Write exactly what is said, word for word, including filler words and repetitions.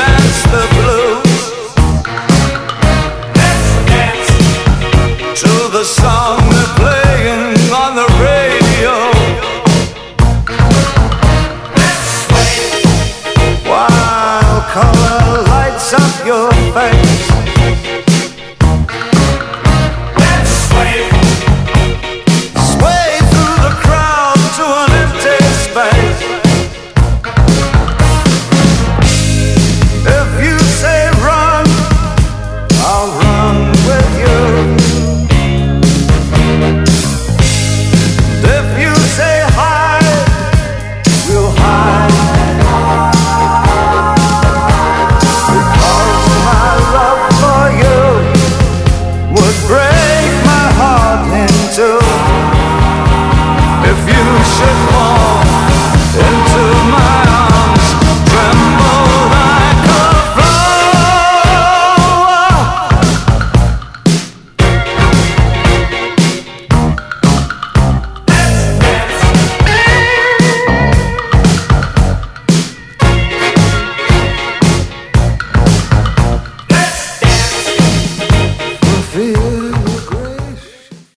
dance the blues. Let's dance to the song they're playing on the radio. Let's sway while color lights up your face.